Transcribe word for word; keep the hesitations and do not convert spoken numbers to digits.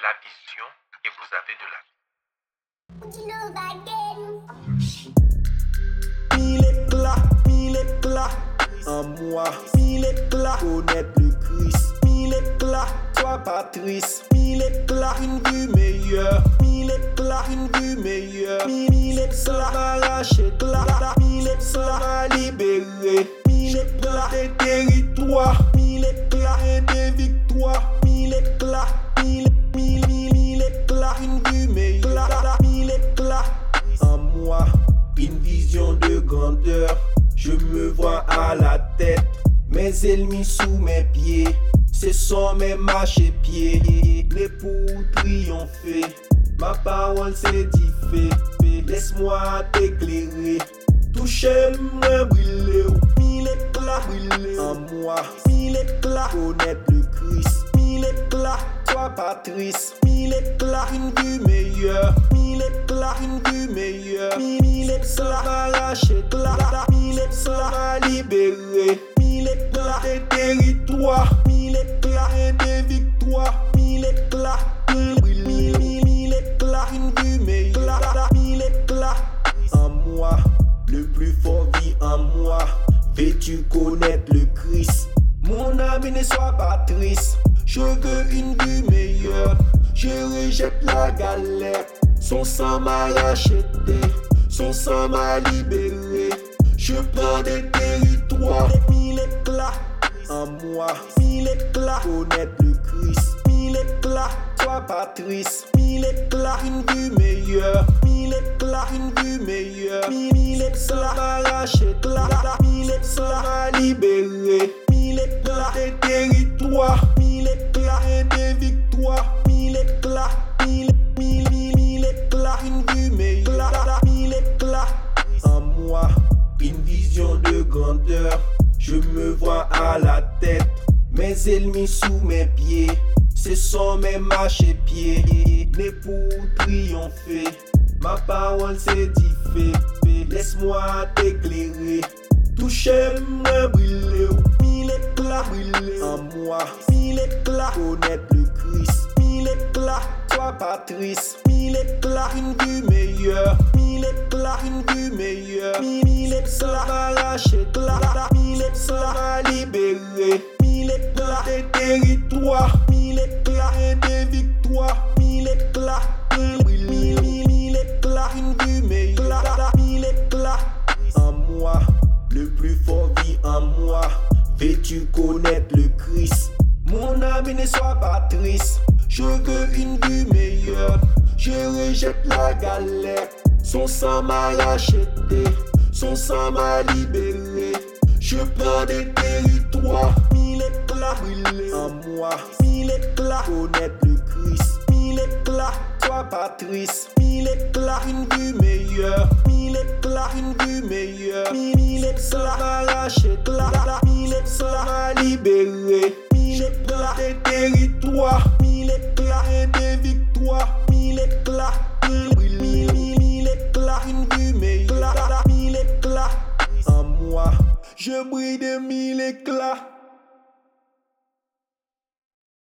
la vision que vous avez de la vie. Mille éclats, mille éclats, en moi, mille éclats, connaître le Christ, mille éclats, toi Patrice, mille éclats, une vue meilleure, mille éclats, une vue meilleure, mille éclats, m'arracher, éclats, mille éclats, m'a libéré, mille éclats, des territoires, mille éclats, et des victoires, mille éclats, mille, mille, mille, mille éclats, une vue meilleure, mille éclats, en moi. Une vision de grandeur, je me vois à la tête, mes ennemis sous mes pieds, ce sont mes marchepieds, mais pour triompher, ma parole s'édifie, laisse-moi t'éclairer, touchez-moi briller, mille éclats briller en moi, mille éclats connaître le Christ, mille éclats, toi Patrice, mille éclats, une vue meilleure, mille éclats, une vue meilleure, mille éclats, m'arracher, éclats, mille éclats, m'a libéré, mille éclats, des territoires, mille éclats, et des victoires, mille éclats, mille, mille, mille, mille éclats, une vue meilleure, mille éclats, en moi, le plus fort vit en moi, veux-tu connaître le Christ? Mon âme ne soit pas triste, je veux une vue meilleure, je rejette la galère, son sang m'a racheté, son sang m'a libéré, je prends des territoires, mille éclats, en moi, mille éclats, connaître le Christ, mille éclats, toi Patrice, mille éclats, une vue meilleure, mille éclats, une vue meilleure, mille éclats, m'arracher, éclats, mille éclats, m'a libéré, mille éclats, des territoires, mille éclats, et des victoires, mille éclats, mille, mille, mille, mille éclats, une vue meilleure, mille éclats, en moi, une vision de grandeur, je me vois à la tête, mes ennemis sous mes pieds, ce sont mes marchepieds, mais pour triompher, ma parole s'édifie, laisse-moi t'éclairer, touchez-moi briller, mille éclats briller en moi, mille éclats, connaître le Christ, mille éclats, toi Patrice, mille éclats, une vue meilleure, mille éclats, une vue meilleure, mille éclats, m'arracher, éclats, mille éclats, m'a libéré, mille éclats, des territoires, mille éclats, et des victoires, mille éclats, mille, mille, mille, mille éclats, une vue meilleure, mille éclats, en moi, le plus fort vit en moi, veux-tu connaître le Christ? Mon âme ne soit pas triste, je veux une vue meilleure, je rejette la galère, son sang m'a racheté, son sang m'a libéré, je prends des territoires, mille éclats briller en moi, mille éclats, connaître le Christ, mille éclats, toi Patrice, mille éclats, une vue meilleure, mille éclats, une vue meilleure, mille éclats, m'arracher, éclats, mille éclats, m'a libéré, mille éclats, des territoires, mille éclats, et des victoires, mille éclats, mille, mille, mille, mille éclats, une vue meilleure, mille éclats, en moi, je brille de mille éclats.